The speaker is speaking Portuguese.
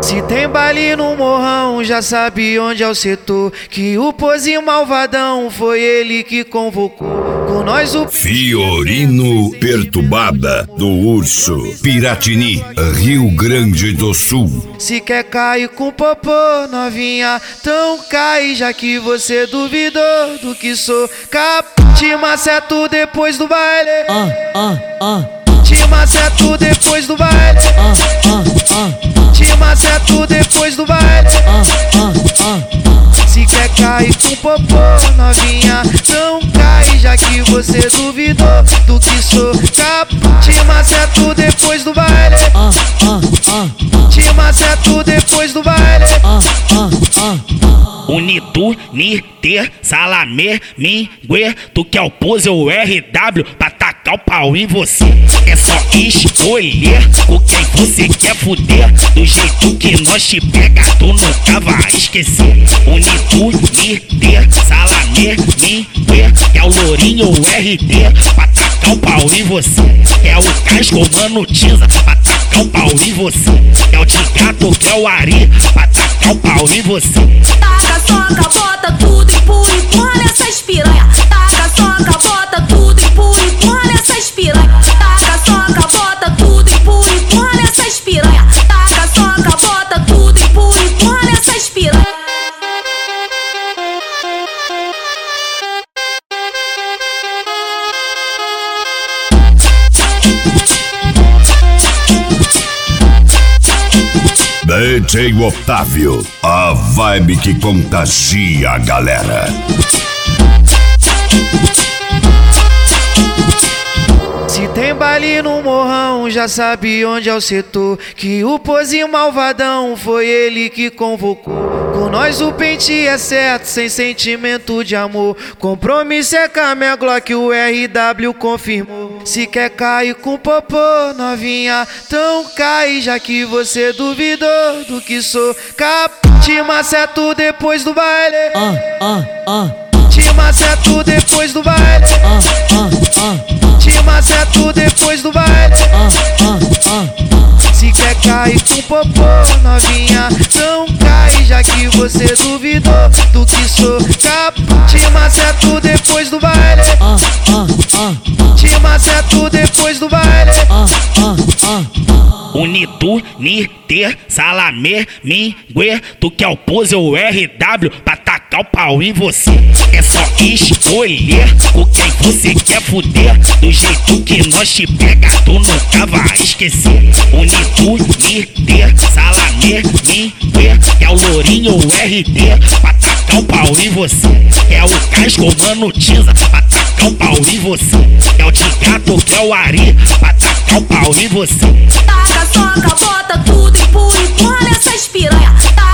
Se tem baile no morrão, já sabe onde é o setor. Que o pozinho malvadão foi ele que convocou. Com nós o Fiorino Perturbada do Urso, Piratini, Rio Grande do Sul. Se quer cair com popô, novinha, então cai, já que você duvidou do que sou capaz. Te maceto depois do baile. Te maceto depois do baile. Te maceto depois do baile. Se quer cair com popô, novinha, então cai, já que você duvidou do que sou capaz. Te maceto depois do baile. Te maceto depois do baile. Unitu, Niter, Salamé, Mingue, tu quer o pose ou RW pra tacar o pau em você. É só escolher com quem você quer fuder. Do jeito que nós te pega, tu nunca vai esquecer. Unitu, Niter, Salamé, Mingue, é o lourinho ou RD pra tacar o pau em você. É o casco, mano, Tiza pra tacar o pau em você. É o Tigato, que é o Ari pra tacar o pau em você. Taca, soca, bota tudo, empurra, empurra nessas piranha. Taca, soca, bota tudo, empurra, empurra nessas piranha. Taca, soca, bota tudo, empurra, empurra nessas piranha. Taca, soca, bota tudo, empurra, empurra nessas piranha. DJ Otávio, a vibe que contagia a galera. Se tem baile no morrão, já sabe onde é o setor. Que o pozinho malvadão foi ele que convocou. Com nós o pente é certo, sem sentimento de amor. Compromisso é com a minha Glock, o RW confirmou. Se quer cair com popô, novinha, então cai, já que você duvidou do que sou capaz. Te maceto depois do baile. Te maceto depois do baile. Te maceto depois do baile. Se quer cair com popô, novinha, então cai, já que você duvidou do que sou capaz. Te maceto depois do baile. Te maceto depois do baile. Unitu, Niter, Salamé, Mingue, tu quer o pose ou RW pra tacar o pau em você. É só escolher com quem você quer fuder. Do jeito que nós te pega, tu nunca vai esquecer. Unitu, Niter, Salamé, Mingue, é o lourinho ou RD pra tacar o pau em você. É o casco, mano, Tiza pra tacar o pau em você. É o Tigato, que é o Ari pra tacar o pau em você. Taca, soca, bota tudo, empurra, empurra nessas piranha.